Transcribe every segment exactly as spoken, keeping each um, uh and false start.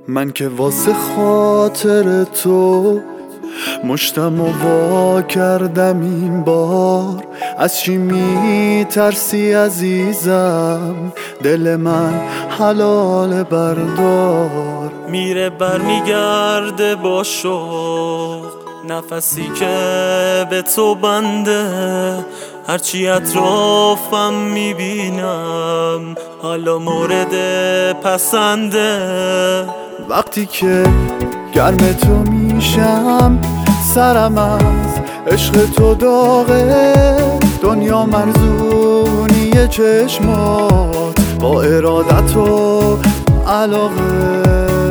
من که واسه خاطر تو مشتم و وا کردم این بار. از چی می ترسی عزیزم؟ دل من حلال بردار. میره بر میگرده با شوق نفسی که به تو بنده. هرچی اطرافم میبینم حالا مورد پسنده. وقتی که گرم تو میشم سرم از عشق تو داغه. دنیا مرزونی چشمات با ارادت و علاقه.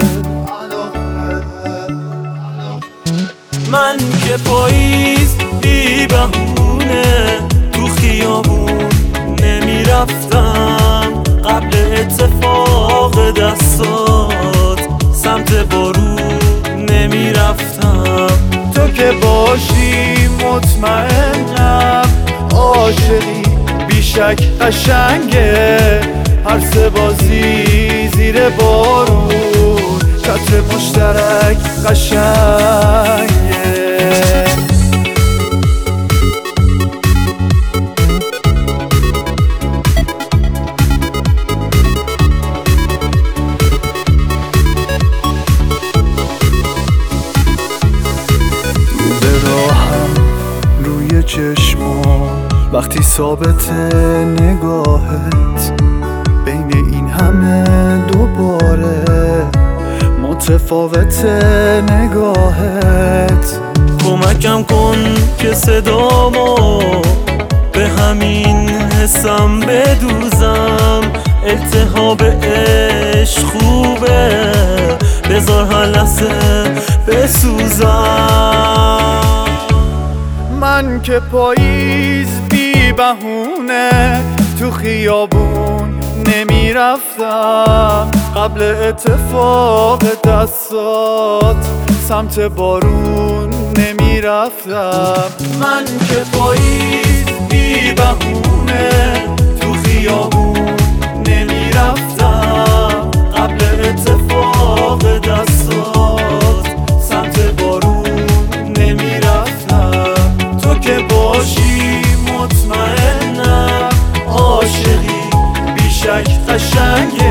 من که پاییز بی بهونه تو خیابون نمیرفتم قبل اتفاق دستات سمت بارون نمیرفتم. تو که باشی مطمئنم عاشقی بیشک قشنگه. هر سه بازی زیر بارون چتر مشترک قشنگه. روی چشما وقتی ثابت نگاهت بین این همه دوباره متفاوت نگاهت. کمکم کن که صدامو به همین حسم بدوزم. التهاب عشق خوبه بذار هر لحظه بسوزم. من که پاییز بی بهونه تو خیابون نمیرفتم قبل اتفاق دستات سمت بارون نمیرفتم. من که پاییز بی بهونه تو خیابون نمیرفتم قبل اتفاق دستات سمت بارون نمیرفتم. تو که باشی مطمئنم عاشقی بیشک قشنگه.